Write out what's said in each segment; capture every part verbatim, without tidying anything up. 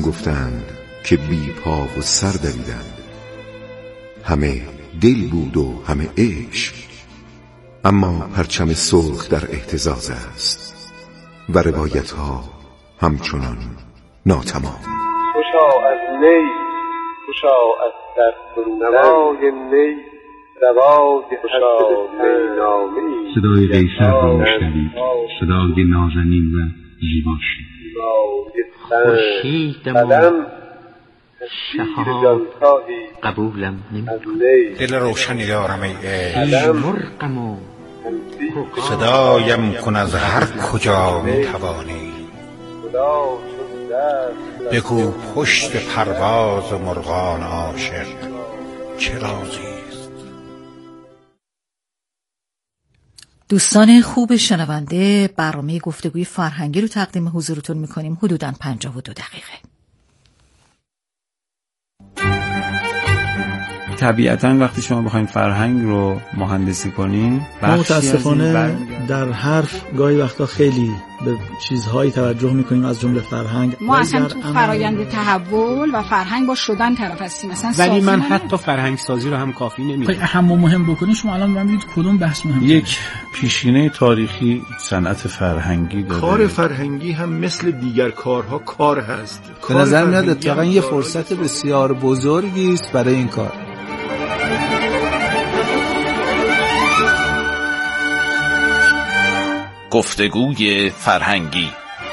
گفتند که بی پا و سر دویدند. همه دل بود و همه عشق، اما پرچم سرخ در اهتزاز است و روایت ها همچنان ناتمام. خوشا از نی، خوشا از در فروزن، نوای نی، روای خوشا نی نامی. صدای قیصر را میشنوید، صدای نازنین و زیباشی. خورشیدم شهاب قبولم نمی‌کند. دل روشنی دارم ای عشق، مرغم و صدایم کن از هر کجا میتوانی. بگو پشت پرواز مرغان عاشق چه رازی است. دوستان خوب شنونده، برنامه گفتگوی فرهنگی رو تقدیم حضورتون میکنیم. حدوداً پنجاه و دو دقیقه. طبیعتاً وقتی شما بخواید فرهنگ رو مهندسی کنین، متاسفانه در حرف گاهی وقتا خیلی به چیزهایی توجه میکنیم از جمله فرهنگ. ما اصلا تو فرایند تحول و فرهنگ با شدن طرف هستیم. ولی من حتی فرهنگ سازی رو هم کافی نمیدونم. اهم و مهم بکنید شما الان من میگید کدوم بحث مهمه؟ یک پیشینه تاریخی صنعت فرهنگی داره. کار فرهنگی هم مثل دیگر کارها کار هست. به نظر میاد اتفاقا یه فرصت بسیار بزرگی است برای این کار. گفتگوی فرهنگی.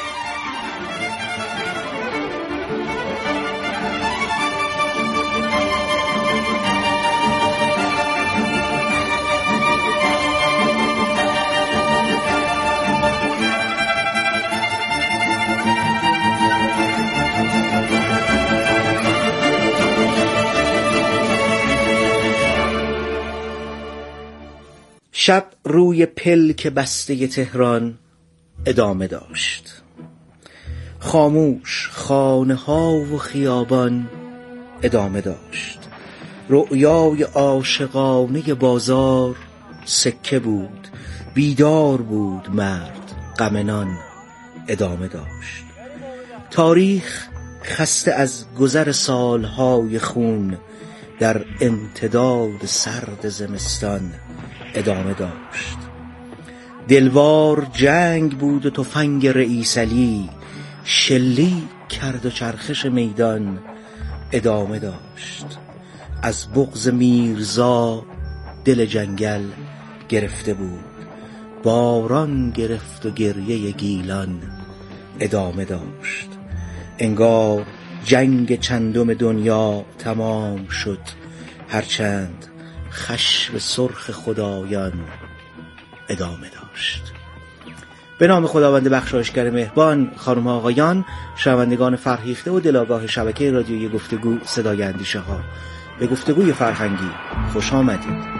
شب روی پلک بسته تهران ادامه داشت. خاموش خانه ها و خیابان ادامه داشت. رؤیای عاشقانه بازار سکه بود. بیدار بود مرد غمنان ادامه داشت. تاریخ خسته از گذر سالهای خون در امتداد سرد زمستان ادامه داشت. دلوار جنگ بود و تفنگ رئیس علی شلیک کرد و چرخش میدان ادامه داشت. از بغض میرزا دل جنگل گرفته بود. باران گرفت و گریه گیلان ادامه داشت. انگار جنگ چندم دنیا تمام شد، هرچند خشم سرخ خدایان ادامه داشت. به نام خداوند بخشایشگر مهربان، خانم ها آقایان، شنوندگان فرهیخته و دلاگاه شبکه رادیویی گفتگو صدای اندیشه ها، به گفتگوی فرهنگی خوش آمدید.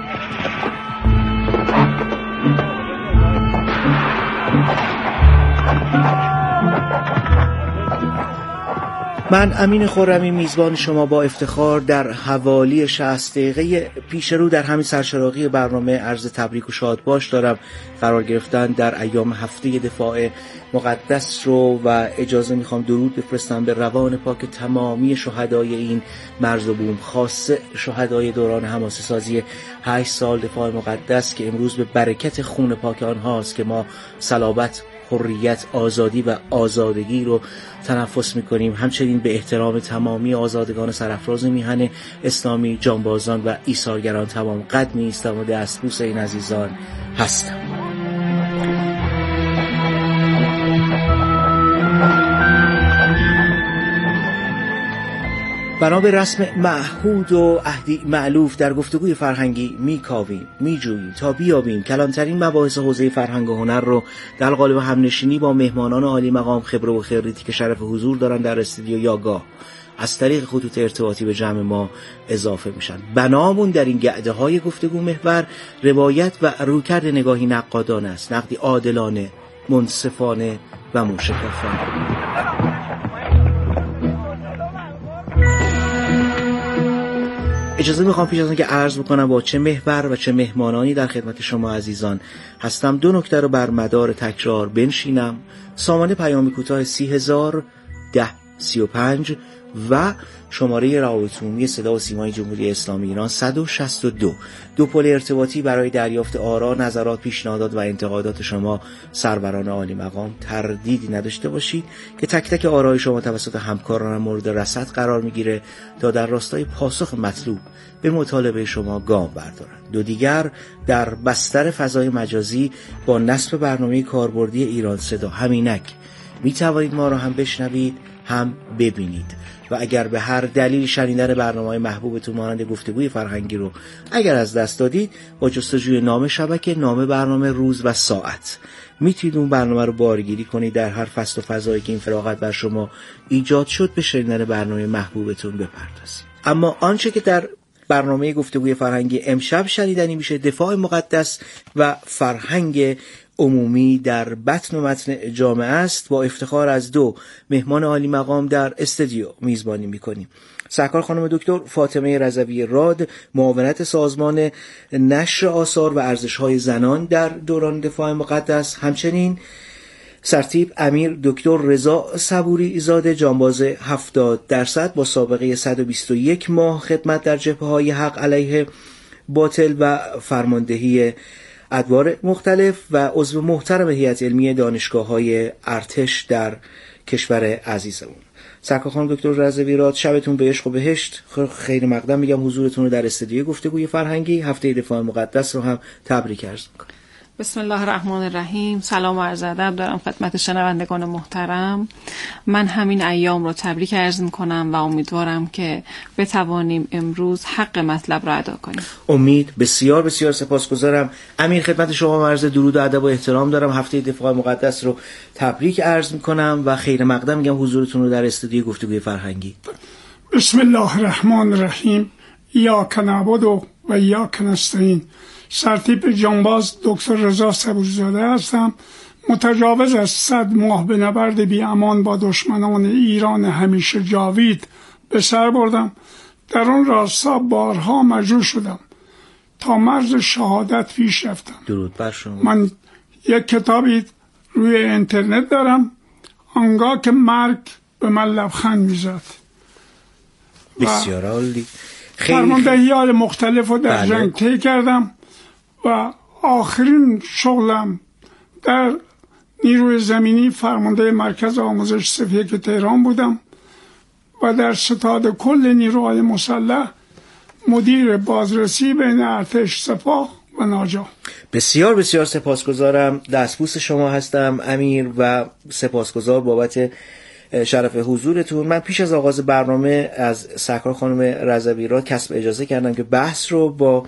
من امین خرمی میزبان شما با افتخار در حوالی شصت دقیقه پیش رو در همین سرچراغی برنامه عرض تبریک و شادباش دارم. قرار گرفتن در ایام هفته دفاع مقدس رو و اجازه میخوام درود بفرستم به روان پاک تمامی شهدای این مرز و بوم، خاصه شهدای دوران حماسه سازی هشت سال دفاع مقدس که امروز به برکت خون پاک آنهاست که ما صلابت، حریت، آزادی و آزادگی رو تنفس میکنیم. همچنین به احترام تمامی آزادگان سرافراز میهن اسلامی، جانبازان و ایثارگران تمام قد میایستم و دستبوس این عزیزان هستم. بنا به رسم معهود و عهدی مألوف در گفتگوی فرهنگی میکاویم، میجوییم تا بیابیم کلانترین مباحث حوزه فرهنگ و هنر رو در قالب همنشینی با مهمانان عالی مقام، خبره و خریتی که شرف حضور دارن در استودیو یا گاه از طریق خطوط ارتباطی به جمع ما اضافه میشن. بنامون در این گعده های گفتگو محور روایت و رویکرد نگاهی نقادانه است، نقدی عادلانه، منصفانه و موشکافانه. اجازه میخوام پیش از آن که عرض بکنم با چه محور و چه مهمانانی در خدمت شما عزیزان هستم دو نکته رو بر مدار تکرار بنشینم. سامانه پیامی کوتاه سی هزار ده سی و پنج و شماره روابط عمومی صدا و سیمای جمهوری اسلامی ایران صد و شصت و دو. دو پل ارتباطی برای دریافت آرا، نظرات، پیشنهادات و انتقادات شما سروران عالی مقام. تردیدی نداشته باشید که تک تک آرای شما توسط همکاران مورد رصد قرار میگیره تا در راستای پاسخ مطلوب به مطالبه شما گام بردارند. دو دیگر در بستر فضای مجازی با نصب برنامه کاربردی ایران صدا همینک می توانید ما را هم بشنوید هم ببینید و اگر به هر دلیل شنیدن برنامه‌های محبوبتون مانند گفتگوی فرهنگی رو اگر از دست دادید، با جستجوی نام شبکه، نام برنامه، روز و ساعت میتونید اون برنامه رو بارگیری کنید. در هر فصل و فضایی که این فراغت بر شما ایجاد شد به شنیدن برنامه محبوبتون بپردازید. اما آنچه که در برنامه گفتگوی فرهنگی امشب شنیدنی میشه دفاع مقدس و فرهنگ عمومی در بطن و متن جامعه است. با افتخار از دو مهمان عالی مقام در استودیو میزبانی میکنیم. سرکار خانم دکتر فاطمه رضوی راد، معاونت سازمان نشر آثار و ارزش‌های زنان در دوران دفاع مقدس، همچنین سرتیپ امیر دکتر رضا صبوری زاده، جانباز هفتاد درصد با سابقه صد و بیست و یک ماه خدمت در جبهه‌های حق علیه باطل و فرماندهی ادوار مختلف و عضو محترم هیئت علمی دانشگاه‌های ارتش در کشور عزیزمون. سرکار خانم دکتر رضوی راد، شبتون به عشق و بهشت. خیر مقدم میگم حضورتون رو در استودیو گفتگوی فرهنگی هفته دفاع مقدس رو هم تبریک عرض میکنم. بسم الله الرحمن الرحیم. سلام و عرض ادب دارم خدمت شنوندگان محترم. من همین ایام رو تبریک عرض میکنم و امیدوارم که بتوانیم امروز حق مطلب را ادا کنیم. امید. بسیار بسیار سپاسگزارم. امیر، خدمت شما عرض درود و ادب و احترام دارم. هفته دفاع مقدس رو تبریک عرض میکنم و خیر مقدم میگم حضورتون رو در استودیو گفتگوی فرهنگی. بسم الله الرحمن الرحیم. ایاک نعبد و ایاک نستعین. سرتیپ جانباز دکتر رضا صبوری‌زاده هستم. متجاوز از صد ماه به نبرد بی امان با دشمنان ایران همیشه جاوید به سر بردم. در آن راستا بارها مجروح شدم تا مرز شهادت پیش رفتم. درود بر شما. من یک کتابی روی اینترنت دارم، آنگاه که مرگ به من لبخند میزد. بسیار عالی. فرماندهی‌های مختلف رو در جنگ طی کردم و آخرین شغلم در نیروی زمینی فرمانده مرکز آموزش سپیک تهران بودم و در ستاد کل نیروهای مسلح مدیر بازرسی بین ارتش، سپاه و ناجا. بسیار بسیار سپاسگزارم. دستبوس شما هستم امیر و سپاسگزار بابت شرف حضورتون. من پیش از آغاز برنامه از سرکار خانم رضوی راد کسب اجازه کردم که بحث رو با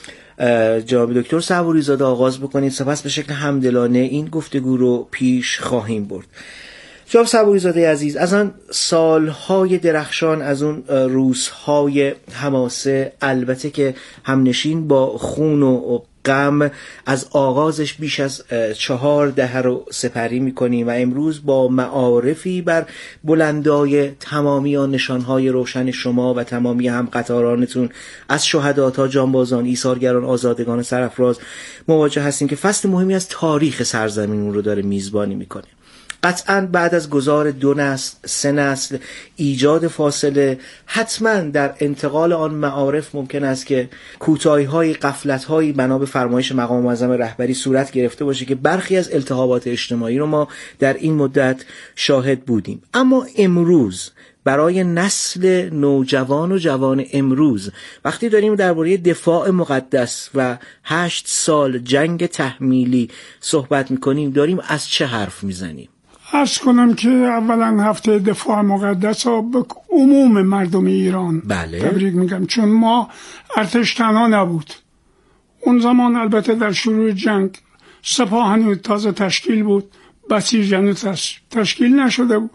جناب دکتر صبوری زاده آغاز بکنیم، سپس به شکل همدلانه این گفتگو رو پیش خواهیم برد. جناب صبوری زاده عزیز، از آن سالهای درخشان، از اون روزهای حماسه، البته که همنشین با خون و غم، از آغازش بیش از چهار دهه رو سپری میکنیم و امروز با معارفی بر بلندای تمامی آن نشانهای روشن شما و تمامی هم قطارانتون از شهدا تا جانبازان، ایثارگران، آزادگان سرافراز مواجه هستیم که فصل مهمی از تاریخ سرزمینمون رو داره میزبانی میکنه. قطعاً بعد از گذار دو نسل، سه نسل، ایجاد فاصله، حتماً در انتقال آن معارف ممکن است که کوتاهی‌های، غفلت‌هایی بنا به فرمایش مقام معظم رهبری صورت گرفته باشه که برخی از التهابات اجتماعی رو ما در این مدت شاهد بودیم. اما امروز برای نسل نوجوان و جوان امروز وقتی داریم درباره دفاع مقدس و هشت سال جنگ تحمیلی صحبت می‌کنیم، داریم از چه حرف میزنیم؟ عرض کنم که اولا هفته دفاع مقدس رو به عموم مردم ایران بله. تبریک میگم، چون ما ارتش تنها نبود. اون زمان البته در شروع جنگ سپاه هنوز تازه تشکیل بود، بسیج هنوز تشکیل نشده بود،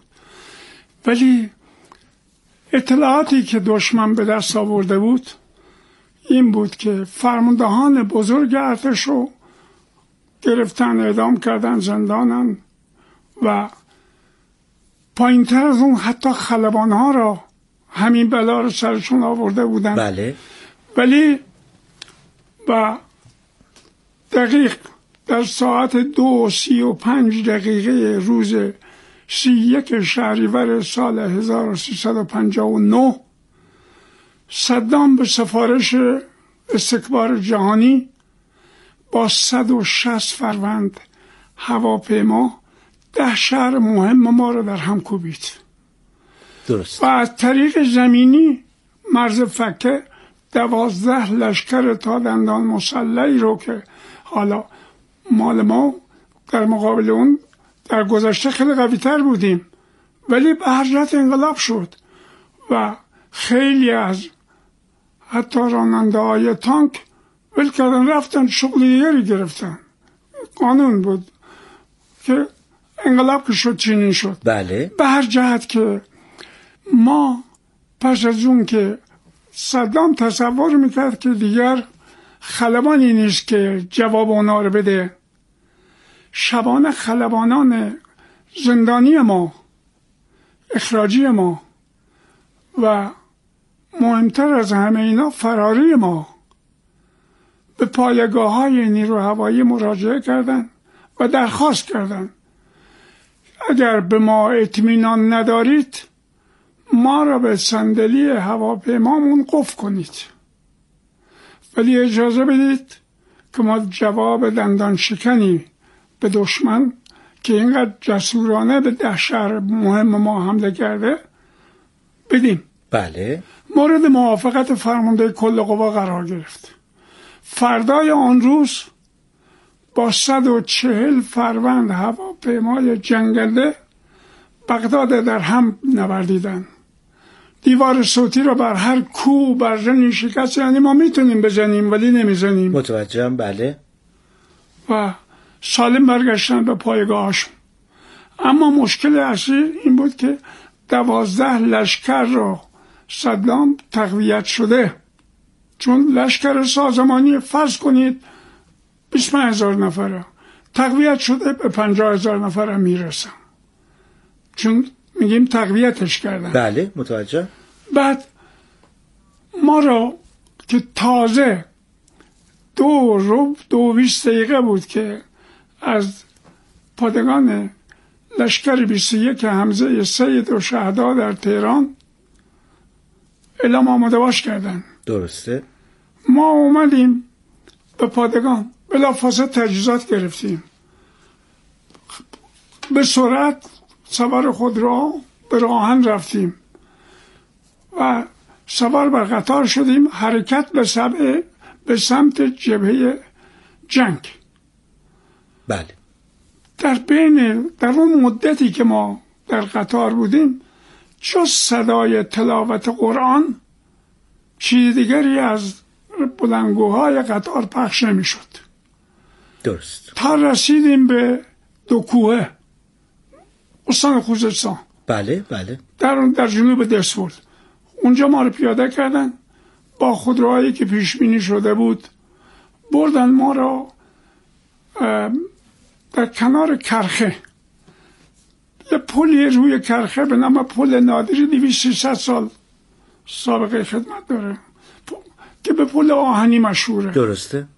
ولی اطلاعاتی که دشمن به دست آورده بود این بود که فرماندهان بزرگ ارتش رو گرفتن، اعدام کردن، زندانن و پایین تر از اون حتی خلبان ها را همین بلا رو سرشون آورده بودن. بله. ولی و دقیق در ساعت دو سی و پنج دقیقه روز سی یک شهریور سال هزار و سیصد و پنجاه و نه صدام به سفارش استکبار جهانی با صد و شصت فروند هواپیما ده شهر مهم ما رو در هم کوبید. درست. و از طریق زمینی مرز فکه دوازده لشکر تا دندان مسلحی رو که حالا مال ما در مقابل اون در گذشته خیلی قوی تر بودیم ولی به هر جهت انقلاب شد و خیلی از حتی راننده های تانک ول کردن رفتن شغل دیگری گرفتن. قانون بود که انقلاب که شد چنین شد. بله. به هر جهت که ما پس از اون که صدام تصور میکرد که دیگر خلبانی نیست که جواب اونا رو بده، شبانه خلبانان زندانی ما، اخراجی ما و مهمتر از همه اینا فراری ما به پایگاه های نیرو هوایی مراجعه کردند و درخواست کردند اگر به ما اطمینان ندارید ما را به صندلی هواپیمامون قفل کنید ولی اجازه بدید که ما جواب دندان شکنی به دشمن که اینقدر جسورانه به ده شهر مهم ما حمله کرده بدیم. بله. مورد موافقت فرمانده کل قوا قرار گرفت. فردای آن روز با صد و چهل فروند هواپیمای جنگنده بغداد در هم نوردیدن. دیوار صوتی را بر هر کو برزنی شکست، یعنی ما میتونیم بزنیم ولی نمیزنیم. متوجهم. بله. و سالم برگشتن به پایگاهشون. اما مشکل اصلی این بود که دوازده لشکر را صدام تقویت شده، چون لشکر سازمانی فرض کنید بیست و پنج هزار نفره تقویت شده به پنجاه هزار نفره میرسن، چون میگیم تقویتش کردن. بله متوجه. بعد ما را که تازه دو رو دو بیست دقیقه بود که از پادگان لشکر بیست و یک حمزه سید و شهدا در تهران اعلام آماده باش کردن. درسته. ما اومدیم به پادگان، بلافاصله تجهیزات گرفتیم، به سرعت سوار خود را به راهن رفتیم و سوار بر قطار شدیم، حرکت به سمت به سمت جبهه جنگ. بله. در بین در اون مدتی که ما در قطار بودیم جز صدای تلاوت قرآن چیز دیگری از بلندگوهای قطار پخش نمی شد. درست. تا رسیدیم به دو کوه استان خوزستان. بله بله. در در جنوب دسفول. اونجا ما رو پیاده کردن با خودروهایی که پیش بینی شده بود، بردن ما را در کنار کرخه، یه پلی روی کرخه به نام پل نادری دویست سیصد سال سابقه خدمت داره که به پل آهنی مشهوره. درسته.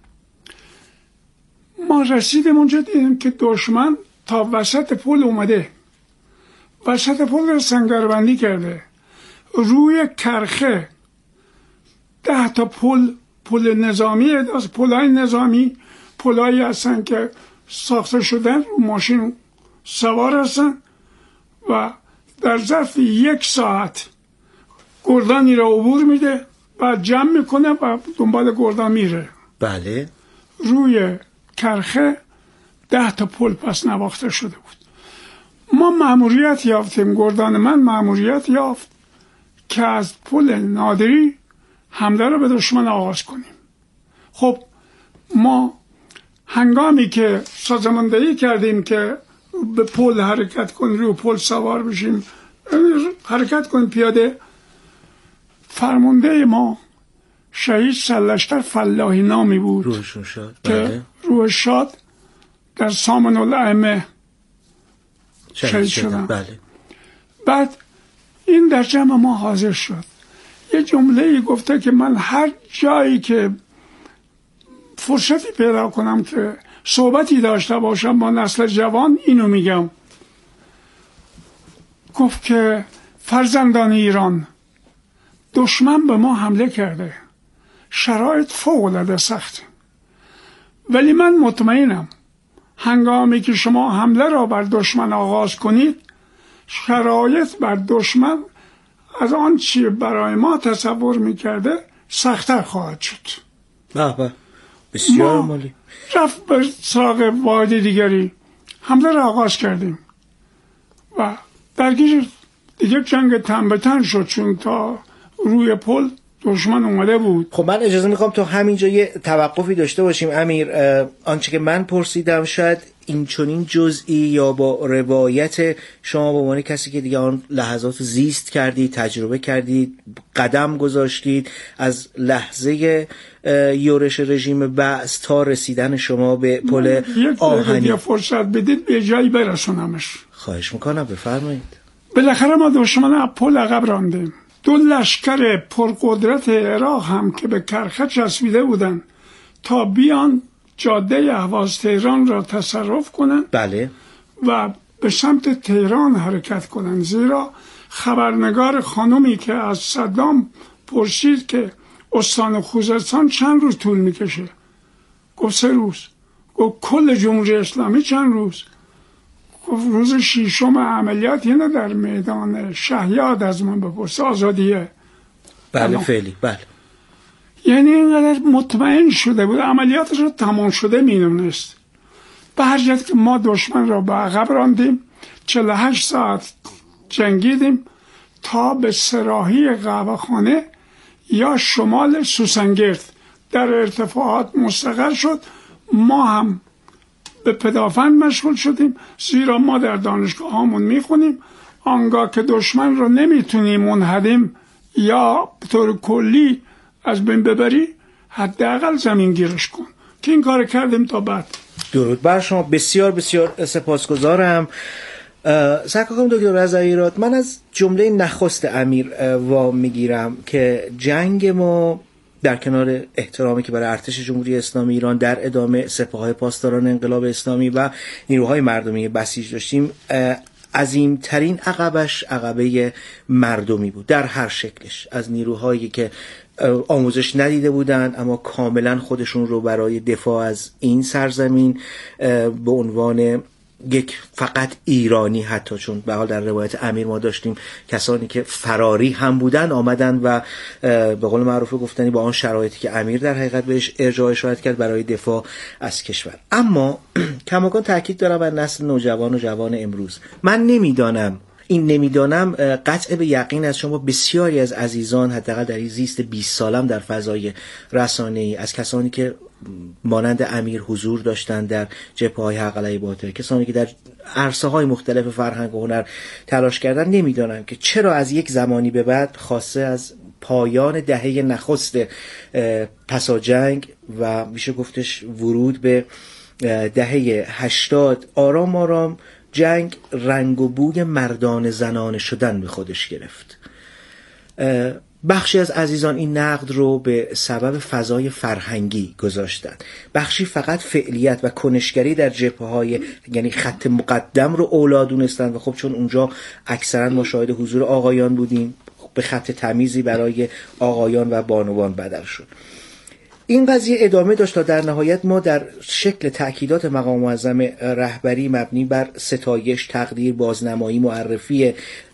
ما رسیدیم اونجا دیدیم که دشمن تا وسط پل اومده، وسط پل رو سنگربندی کرده، روی کرخه ده تا پل پل نظامی، از پلای نظامی پلایی هستن که ساخته شدن، رو ماشین سوار هستن و در ظرف یک ساعت گردانی را عبور میده و جمع میکنه و دنبال گردان میره. بله. روی کرخه ده تا پل پس نواخته شده بود. ما مأموریت یافتیم، گردان من مأموریت یافت که از پل نادری حمله را به دشمن آغاز کنیم. خب ما هنگامی که سازماندهی کردیم که به پل حرکت کنیم، روی پل سوار بشیم، حرکت کنیم پیاده، فرمانده ما شهید سرلشکر فلاحی نامی بود، روحشون شاد. که بله. روح شاد در سامن الائمه شهید شدن. بله. بعد این در جمع ما حاضر شد، یه جمله گفته که من هر جایی که فرصتی پیدا کنم که صحبتی داشته باشم با نسل جوان اینو میگم. گفت که فرزندان ایران، دشمن به ما حمله کرده، شرایط فوق العاده سخته، ولی من مطمئنم هنگامی که شما حمله را بر دشمن آغاز کنید، شرایط بر دشمن از آن چی برای ما تصور میکرده سخت‌تر خواهد شد. به به، بسیار مالی. رفت به سراغ واحد دیگری، حمله را آغاز کردیم و درگیر دیگه جنگ تن به تن شد، چون تا روی پل دشمن اومده بود. خب من اجازه میخوام تا همینجا یه توقفی داشته باشیم امیر. آنچه که من پرسیدم شاید این چنین جزئی یا با روایت شما به عنوان کسی که دیگه آن لحظات زیست کردید، تجربه کردید، قدم گذاشتید از لحظه یورش رژیم بعث تا رسیدن شما به پل آهنی، یک فرصت بدید به جایی برسونمش. خواهش میکنم بفرمایید. بالاخره ما دشمن از پل عقب راندیم. دو لشکر پرقدرت عراق هم که به کرخه چسبیده بودن تا بیان جاده اهواز تهران را تصرف کنن، بله، و به سمت تهران حرکت کنن. زیرا خبرنگار خانومی که از صدام پرسید که استان خوزستان چند روز طول میکشه، گفت سه روز. گفت کل جمهوری اسلامی چند روز؟ گفت روز ششم عملیات اینه در میدان شهیاد از من بپرس، آزادیه. بله فعلی، بله. یعنی اینقدر مطمئن شده بود، عملیاتش رو تمام شده میدونست. به هر جهت که ما دشمن را به عقب راندیم، چهل و هشت ساعت جنگیدیم تا به سراحی قهوه‌خانه یا شمال سوسنگرد در ارتفاعات مستقر شد. ما هم به پدافند مشغول شدیم، زیرا ما در دانشگاه هامون میخونیم آنگاه که دشمن رو نمیتونیم منهدم یا به طور کلی از بین ببری، حداقل زمین گیرش کن، که این کار کردیم تا بعد. درود بر شما، بسیار بسیار سپاسگزارم. سرکار دکتر رضوی، من از جمله نخست امیر وا میگیرم که جنگ ما در کنار احترامی که برای ارتش جمهوری اسلامی ایران در ادامه سپاههای پاسداران انقلاب اسلامی و نیروهای مردمی بسیج داشتیم، عظیمترین عقبش عقبه مردمی بود در هر شکلش، از نیروهایی که آموزش ندیده بودند اما کاملا خودشون رو برای دفاع از این سرزمین به عنوان یک فقط ایرانی، حتی چون به حال در روایت امیر ما داشتیم کسانی که فراری هم بودن آمدن و به قول معروف گفتنی با آن شرایطی که امیر در حقیقت بهش ارجاع اشارت کرد برای دفاع از کشور. اما کماکان تاکید دارم بر نسل نوجوان و جوان امروز. من نمیدانم، این نمیدانم قطع به یقین از شما بسیاری از عزیزان، حداقل در این زیست بیست سالم در فضای رسانه‌ای، از کسانی که مانند امیر حضور داشتن در جبهه‌های حق علیه باطل، کسانی که در عرصه‌های مختلف فرهنگ و هنر تلاش کردن، نمیدانم که چرا از یک زمانی به بعد، خاصه از پایان دهه نخست پسا جنگ و میشه گفتش ورود به دهه هشتاد، آرام آرام جنگ رنگ و بوی مردان زنانه شدن به خودش گرفت. بخشی از عزیزان این نقد رو به سبب فضای فرهنگی گذاشتن، بخشی فقط فعلیت و کنشگری در جبهه‌های یعنی خط مقدم رو اولا دونستن و خب چون اونجا اکثرا ما شاهد حضور آقایان بودیم، به خط تمیزی برای آقایان و بانوان بدل شد. این قضیه ادامه داشت تا در نهایت ما در شکل تأکیدات مقام معظم رهبری مبنی بر ستایش، تقدیر، بازنمایی، معرفی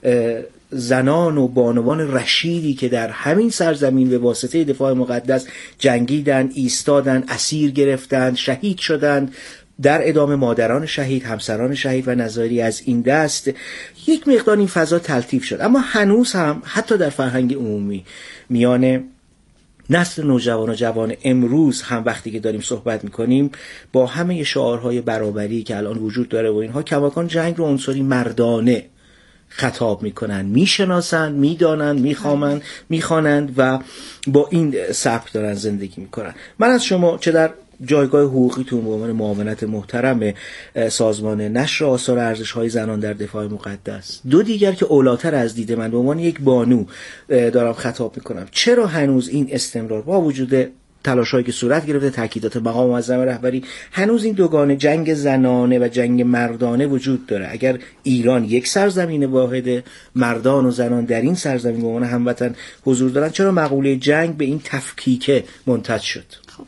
زنان و بانوان رشیدی که در همین سرزمین به واسطه دفاع مقدس جنگیدن، ایستادن، اسیر گرفتن، شهید شدند، در ادامه مادران شهید، همسران شهید و نظاری از این دست، یک مقدار این فضا تلطیف شد. اما هنوز هم حتی در فرهنگ عمومی میان نسل نوجوان و جوان امروز هم وقتی که داریم صحبت میکنیم با همه شعارهای برابری که الان وجود داره و اینها، کماکان جنگ رو عنصری مردانه خطاب میکنن، میشناسن، میدانن، میخوامن، میخوانند و با این سبک دارن زندگی میکنن. من از شما چه در جایگاه حقوقیتون به عنوان معاونت محترم سازمان نشر آثار ارزش‌های زنان در دفاع مقدس، دو دیگر که اولاتر از دید من به عنوان یک بانو دارم خطاب میکنم، چرا هنوز این استمرار با وجود تلاش‌هایی که صورت گرفته، تاکیدات مقام معظم رهبری، هنوز این دوگانه جنگ زنانه و جنگ مردانه وجود داره. اگر ایران یک سرزمین واحده، مردان و زنان در این سرزمین به عنوان هموطن حضور دارن، چرا مقوله جنگ به این تفکیک منتج شد؟ خب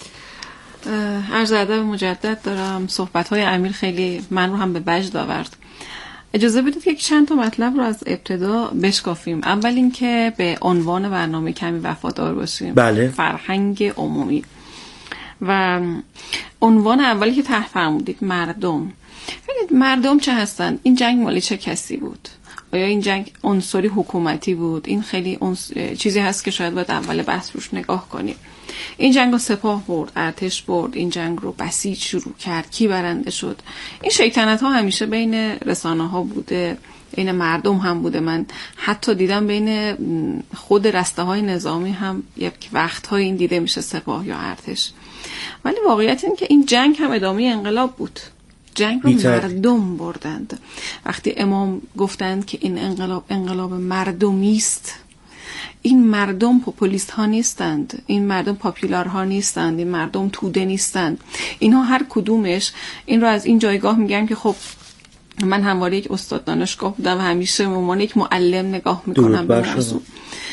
عرض ادب مجدد دارم. صحبت‌های امیر خیلی من رو هم به وجد آورد. اجازه بدید که چند تا مطلب رو از ابتدا بشکافیم. اول اینکه به عنوان برنامه کمی وفادار باشیم. بله. فرهنگ عمومی و عنوان اولی که طرح فرمودید مردم. ببینید مردم چه هستند؟ این جنگ مال چه کسی بود؟ آیا این جنگ عنصری حکومتی بود؟ این خیلی عنص... چیزی هست که شاید باید اول بحث روش نگاه کنیم. این جنگ رو سپاه برد، ارتش برد، این جنگ رو بسیج شروع کرد، کی برنده شد؟ این شیطنت ها همیشه بین رسانه ها بوده، بین مردم هم بوده. من حتی دیدم بین خود رسته های نظامی هم یک وقت های این دیده میشه، سپاه یا ارتش. ولی واقعیت این که این جنگ هم ادامه انقلاب بود. جنگ رو بیتر. مردم بردند. وقتی امام گفتند که این انقلاب انقلاب مردمی است، این مردم پوپولیست ها نیستند، این مردم پاپولار ها نیستند، این مردم توده نیستند. اینها هر کدومش این رو از این جایگاه میگم که خب من همواره یک استاد دانشگاه بودم و همیشه به عنوان یک معلم نگاه میکنم به موضوع.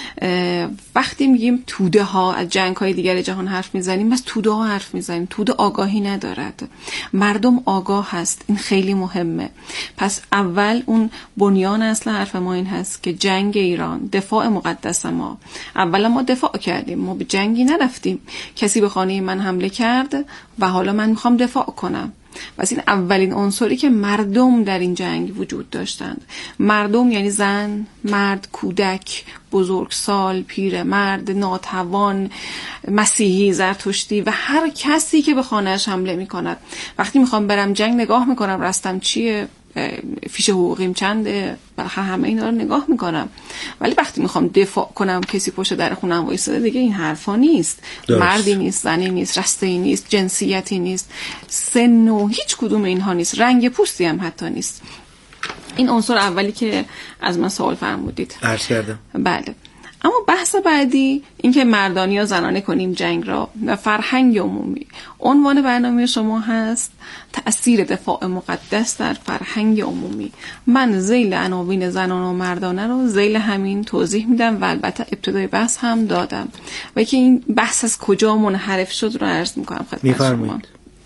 وقتی میگیم توده ها، از جنگ های دیگر جهان حرف میزنیم، بس توده ها حرف میزنیم. توده آگاهی ندارد، مردم آگاه هست. این خیلی مهمه. پس اول اون بنیان اصل حرف ما این هست که جنگ ایران دفاع مقدس ما. اولا ما دفاع کردیم، ما به جنگی نرفتیم. کسی به خانه من حمله کرد و حالا من میخوام دفاع کنم. پس این اولین عنصری که مردم در این جنگ وجود داشتند. مردم یعنی زن، مرد، کودک، بزرگسال، پیرمرد، ناتوان، مسیحی، زرتشتی و هر کسی که به خانه‌اش حمله می‌کند. وقتی میخوام برم جنگ نگاه میکنم رستم چیه، فیش حقوقیم چنده، بالاخره همه اینا رو نگاه میکنم. ولی وقتی میخوام دفاع کنم کسی پشت در خونم وایساده، دیگه این حرفا نیست. درست. مردی نیست، زنی نیست، رسته‌ای نیست، جنسیتی نیست، سن و هیچ کدوم اینها نیست، رنگ پوستی هم حتی نیست. این عنصر اولی که از من سوال فرمودید. عرض کردم. بله. اما بحث بعدی این که مردانی یا زنانه کنیم جنگ را و فرهنگ عمومی. عنوان برنامه شما هست تأثیر دفاع مقدس در فرهنگ عمومی. من ذیل عناوین زنان و مردانه رو ذیل همین توضیح میدم و البته ابتدای بحث هم دادم و که این بحث از کجا منحرف شد رو عرض میکنم خدمت شما.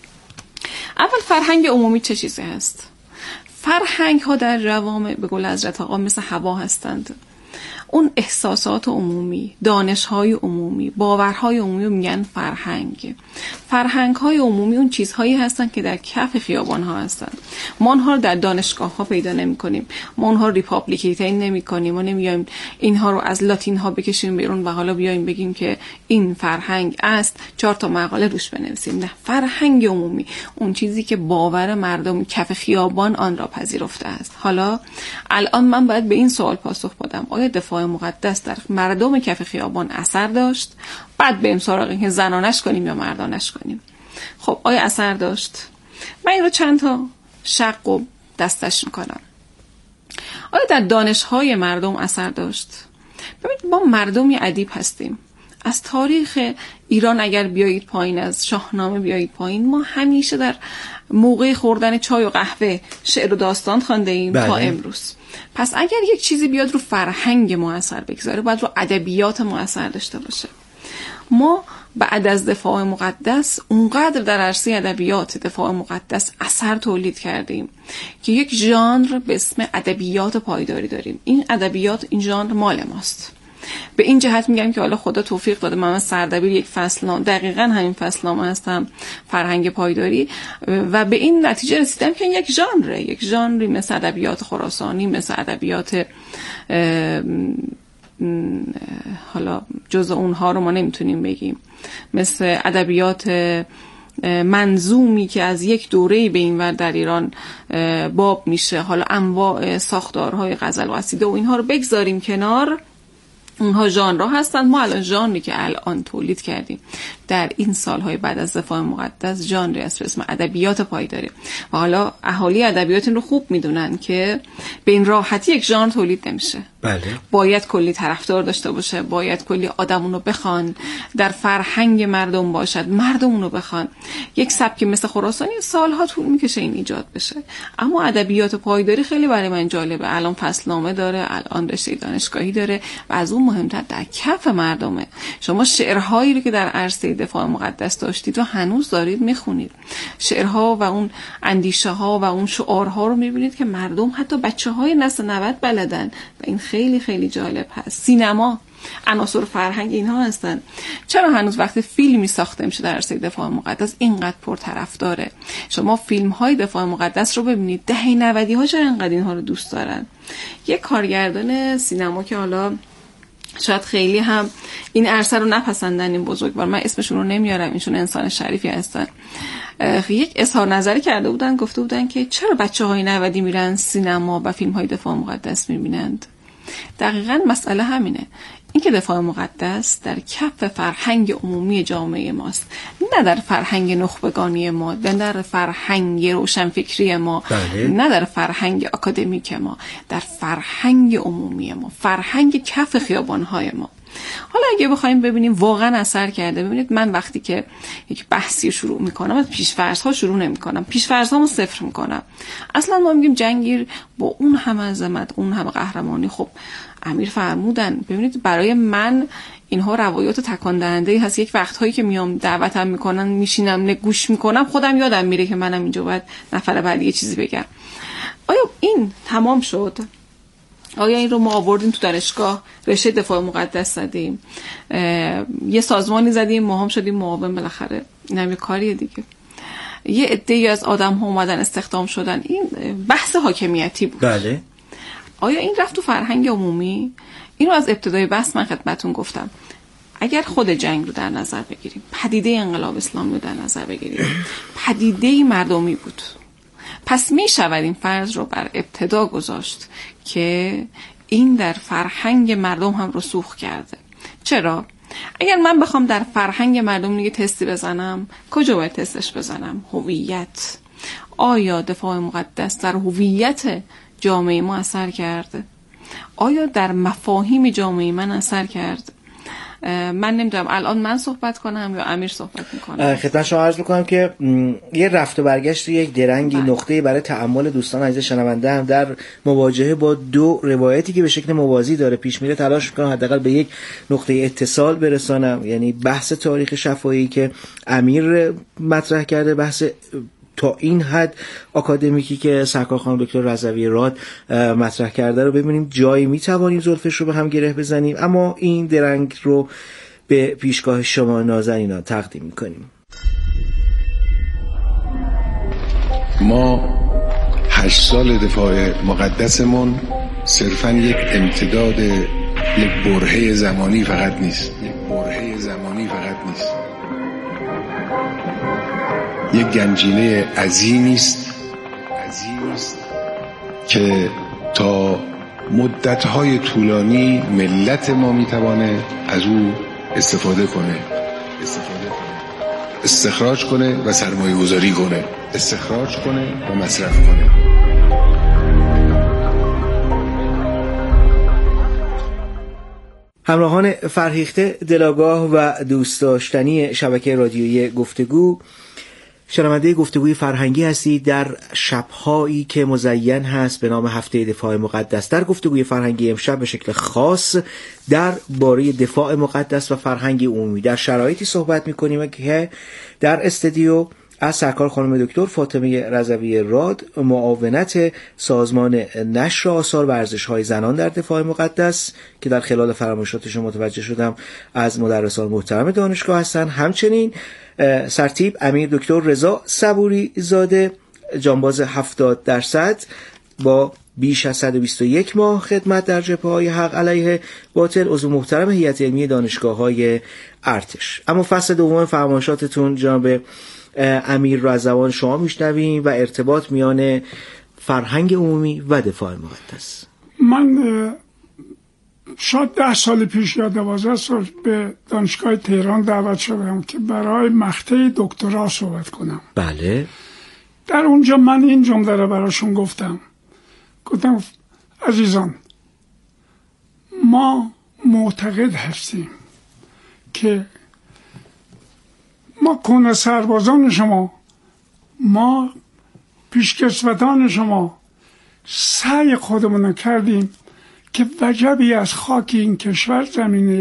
اول فرهنگ عمومی چه چیزی هست؟ فرهنگ ها در جوامع به قول حضرت آقا مثل هوا هستند. اون احساسات عمومی، دانش‌های عمومی، باورهای عمومی رو میگن فرهنگ. فرهنگ‌های عمومی اون چیزهایی هستن که در کف خیابان‌ها هستن. ما اونها رو در دانشگاه‌ها پیدا نمی‌کنیم. ما اونها رو ریپابلیکیت نمی‌کنیم. ما نمی‌ایم اینها رو از لاتین‌ها بکشیم بیرون و حالا بیایم بگیم که این فرهنگ است، چهار تا مقاله روش بنویسیم. نه، فرهنگ عمومی اون چیزی که باور مردم کف خیابان آن را پذیرفته است. حالا الان من باید به این سوال پاسخ بدم: آیا دفاع مقدس در مردم کف خیابان اثر داشت؟ بعد بریم سراغ اینکه زنانش کنیم یا مردانش کنیم. خب آیا اثر داشت؟ من این رو چند تا شق و دستش میکنم. آیا در دانش‌های مردم اثر داشت؟ ببینید ما مردمی ادیب هستیم. از تاریخ ایران اگر بیایید پایین، از شاهنامه بیایید پایین، ما همیشه در موقع خوردن چای و قهوه شعر و داستان خوانده ایم تا امروز. پس اگر یک چیزی بیاد رو فرهنگ ما اثر بگذاره، باید رو ادبیات ما اثر داشته باشه. ما بعد از دفاع مقدس اونقدر در عرصه ادبیات دفاع مقدس اثر تولید کردیم که یک ژانر به اسم ادبیات پایداری داریم. این ادبیات، این ژانر مال ماست. به این جهت میگم که حالا خدا توفیق داده من سردبیر یک فصلنامه، دقیقاً همین فصلنامه هستم، فرهنگ پایداری، و به این نتیجه رسیدم که این یک ژانره، یک ژانری مثل ادبیات خراسانی، مثل ادبیات حالا جزء اونها رو ما نمیتونیم بگیم، مثل ادبیات منظومی که از یک دوره‌ای به این ور در ایران باب میشه، حالا انواع ساختارهای غزل و قصیده و اینها رو بگذاریم کنار، اونها ژانرها هستند. ما الان ژانری که الان تولید کردیم در این سالهای بعد از دفاع مقدس ژانری است به اسم ادبیات پایداری. و حالا اهالی ادبیات این رو خوب میدونن که به این راحتی یک ژانر تولید نمیشه. بله. باید کلی طرفدار داشته باشه، باید کلی آدمونو بخوان، در فرهنگ مردم باشد، مردمونو بخوان. یک سبکی مثل خراسانی سالها طول میکشه این ایجاد بشه، اما ادبیات پایداری خیلی برای من جالبه. الان فصلنامه داره، الان رشته دانشگاهی داره و از اون مهمتر در کف مردمه. شما شعرهایی رو که در عرصه دفاع مقدس داشتید و هنوز دارید میخونید، شعرها و اون اندیشه ها و اون شعارها رو میبینید که مردم حتی بچه های نسل نود بلدن و این خیلی خیلی جالب هست. سینما، عناصر فرهنگ اینها هستن. چرا هنوز وقتی فیلمی ساخته میشه در عرصه دفاع مقدس اینقدر پرطرفداره؟ شما فیلم های دفاع مقدس رو ببینید، دهه نودی ها چرا اینقدر اینها رو دوست دارن؟ یک کارگردان سینما که حالا شاید خیلی هم این عرصه رو نپسندن این بزرگوار، من اسمشون رو نمیارم، اینشون انسان شریفی هستن، یک اظهار نظری کرده بودن، گفته بودن که چرا بچه های نودی میرن سینما و فیلم های دفاع مقدس میبینند؟ دقیقاً مسئله همینه، این که دفاع مقدس در کف فرهنگ عمومی جامعه ماست، نه در فرهنگ نخبگانی ما، نه در فرهنگ روشنفکری ما، بله. نه در فرهنگ آکادمیک ما، در فرهنگ عمومی ما، فرهنگ کف خیابانهای ما. حالا اگه بخوایم ببینیم واقعا اثر کرده، ببینید من وقتی که یک بحثی شروع میکنم از پیش‌فرض‌ها شروع نمی‌کنم، پیش‌فرض‌هامو صفر میکنم. اصلا ما میگیم جنگیر با اون همه عظمت، اون همه قهرمانی، خب امیر فرمودن. ببینید برای من اینها روایات تکان دهنده‌ای هست. یک وقت‌هایی که میام دعوتم میکنن، میشینم گوش میکنم، خودم یادم میره که منم اینجا باید نفر بعدی یه چیزی بگم. آیا این تمام شد؟ آیا این رو ما آوردیم تو دانشگاه، رشته دفاع مقدس زدیم، یه سازمانی زدیم، ما هم شدیم معاون، بالاخره این هم یه کاریه دیگه. یه عده‌ای از آدم ها اومدن استخدام شدن، این بحث حاکمیتی بود. بله. آیا این رفت تو فرهنگ عمومی؟ اینو از ابتدای بحث من خدمتون گفتم. اگر خود جنگ رو در نظر بگیریم، پدیده انقلاب اسلامی رو در نظر بگیریم، پدیده مردمی بود، پس می شود این فرض رو بر ابتدا گذاشت که این در فرهنگ مردم هم رسوخ کرده. چرا؟ اگر من بخوام در فرهنگ مردم یه تستی بزنم، کجا باید تستش بزنم؟ هویت. آیا دفاع مقدس در هویت جامعه ما اثر کرده؟ آیا در مفاهیم جامعه من اثر کرده؟ من نمیدونم الان من صحبت کنم یا امیر صحبت میکنم. خدمت شما عرض میکنم که یه رفت و برگشت، یک درنگی نقطه‌ای برای تأمل دوستان عزیز شنونده هم در مواجهه با دو روایتی که به شکل موازی داره پیش میره تلاش میکنم حداقل به یک نقطه اتصال برسانم. یعنی بحث تاریخ شفاهی که امیر مطرح کرده، بحث تا این حد آکادمیکی که سرکار خانم دکتر رضوی راد مطرح کرده رو ببینیم جایی میتوانیم زلفش رو به هم گره بزنیم. اما این درنگ رو به پیشگاه شما نازنینا تقدیم میکنیم. ما هشت سال دفاع مقدسمون صرفاً یک امتداد یک برهه زمانی فقط نیست، یک برهه زمانی فقط نیست یک گنجینه عظیمی است که تا مدت‌های طولانی ملت ما میتوانه از او استفاده کنه، استفاده کنه، استخراج کنه و سرمایه گذاری کنه، استخراج کنه و مصرف کنه. همراهان فرهیخته، دلاگاه و دوست داشتنی شبکه رادیویی گفتگو، شنونده گفتگوی فرهنگی هستید در شب‌هایی که مزین هست به نام هفته دفاع مقدس. در گفتگوی فرهنگی امشب به شکل خاص در باره دفاع مقدس و فرهنگ عمومی در شرایطی صحبت می‌کنیم که در استودیو از سرکار خانم دکتر فاطمه رضوی راد، معاونت سازمان نشر آثار و ارزش‌های زنان در دفاع مقدس که در خلال فرمایشاتشون متوجه شدم از مدرسان محترم دانشگاه هستن، همچنین سرتیپ امیر دکتر رضا صبوری زاده، جانباز هفتاد درصد با بیش از صد و بیست و یک ماه خدمت در جبهه‌های حق علیه باطل، عضو محترم هیئت علمی دانشگاه‌های ارتش. اما فصل دوم فرمایشاتتون جناب امیر رو از زبان شما میشنویم و ارتباط میان فرهنگ عمومی و دفاع مقدس. من شاید ده سال پیش یا دوازده سال به دانشگاه تهران دعوت شدم که برای مقطع دکترا صحبت کنم. بله. در اونجا من این جمله رو براشون گفتم، گفتم عزیزان، ما معتقد هستیم که ما کون سربازان شما، ما پیشکسوتان شما سعی خودمون کردیم که وجبی از خاک این کشور زمینه